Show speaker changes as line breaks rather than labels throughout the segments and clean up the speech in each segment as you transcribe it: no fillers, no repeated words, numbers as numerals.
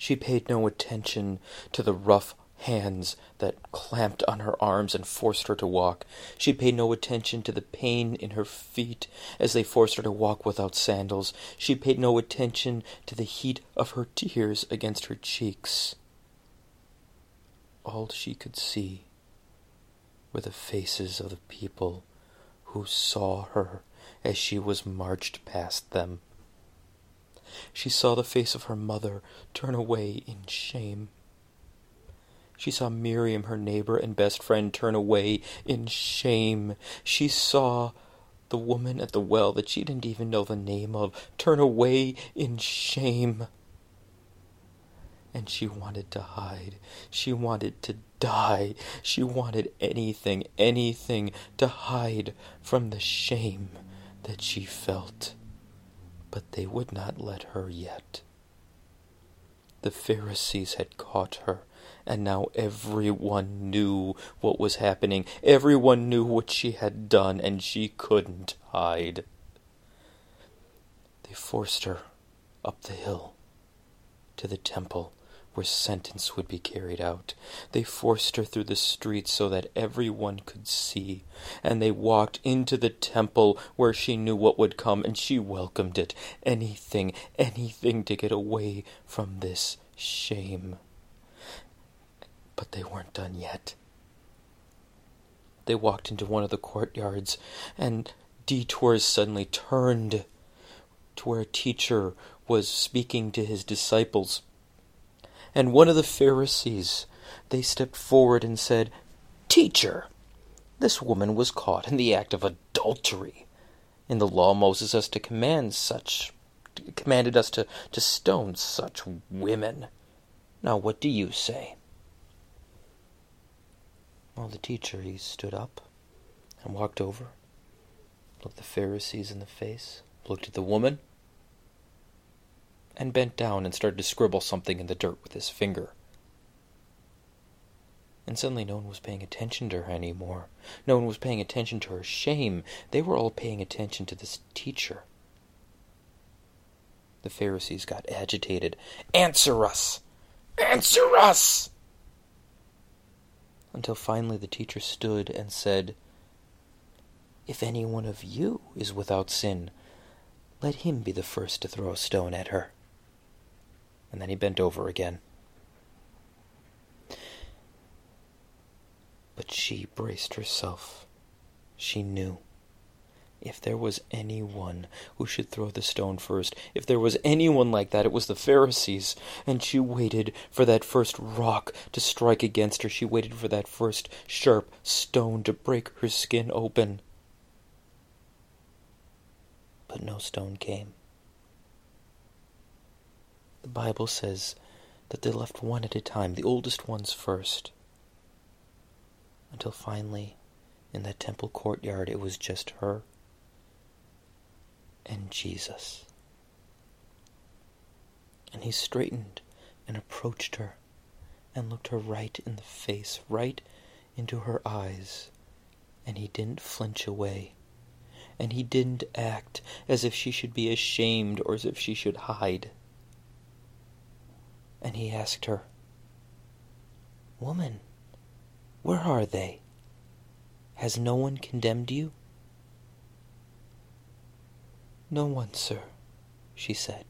She paid no attention to the rough hands that clamped on her arms and forced her to walk. She paid no attention to the pain in her feet as they forced her to walk without sandals. She paid no attention to the heat of her tears against her cheeks. All she could see were the faces of the people who saw her as she was marched past them. She saw the face of her mother turn away in shame. She saw Miriam, her neighbor and best friend, turn away in shame. She saw the woman at the well that she didn't even know the name of turn away in shame. And she wanted to hide. She wanted to die. She wanted anything to hide from the shame that she felt. But they would not let her yet. The Pharisees had caught her, and now everyone knew what was happening. Everyone knew what she had done, and she couldn't hide. They forced her up the hill to the temple where sentence would be carried out. They forced her through the streets so that everyone could see, and they walked into the temple where she knew what would come, and she welcomed it. Anything to get away from this shame. But they weren't done yet. They walked into one of the courtyards, and detours suddenly turned to where a teacher was speaking to his disciples. And one of the Pharisees, they stepped forward and said, "Teacher, this woman was caught in the act of adultery. In the law, Moses commanded us to stone such women. Now what do you say?" Well, the teacher, he stood up and walked over, looked the Pharisees in the face, looked at the woman, and bent down and started to scribble something in the dirt with his finger. And suddenly no one was paying attention to her anymore. No one was paying attention to her shame. They were all paying attention to this teacher. The Pharisees got agitated. "Answer us! Answer us!" Until finally the teacher stood and said, "If any one of you is without sin, let him be the first to throw a stone at her." And then he bent over again. But she braced herself. She knew. If there was anyone who should throw the stone first, if there was anyone like that, it was the Pharisees. And she waited for that first rock to strike against her. She waited for that first sharp stone to break her skin open. But no stone came. The Bible says that they left one at a time, the oldest ones first. Until finally, in that temple courtyard, it was just her and Jesus. And he straightened and approached her and looked her right in the face, right into her eyes. And he didn't flinch away. And he didn't act as if she should be ashamed or as if she should hide. And he asked her, "Woman, where are they? Has no one condemned you?" "No one, sir," she said.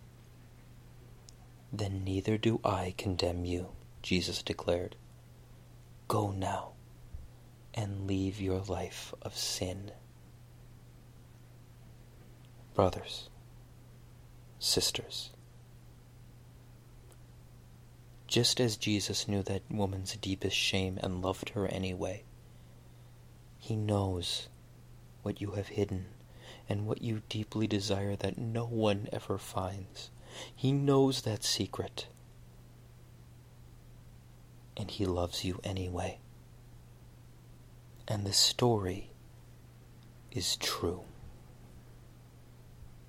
"Then neither do I condemn you," Jesus declared. "Go now and leave your life of sin." Brothers, sisters, just as Jesus knew that woman's deepest shame and loved her anyway, he knows what you have hidden and what you deeply desire that no one ever finds. He knows that secret, and he loves you anyway. And this story is true.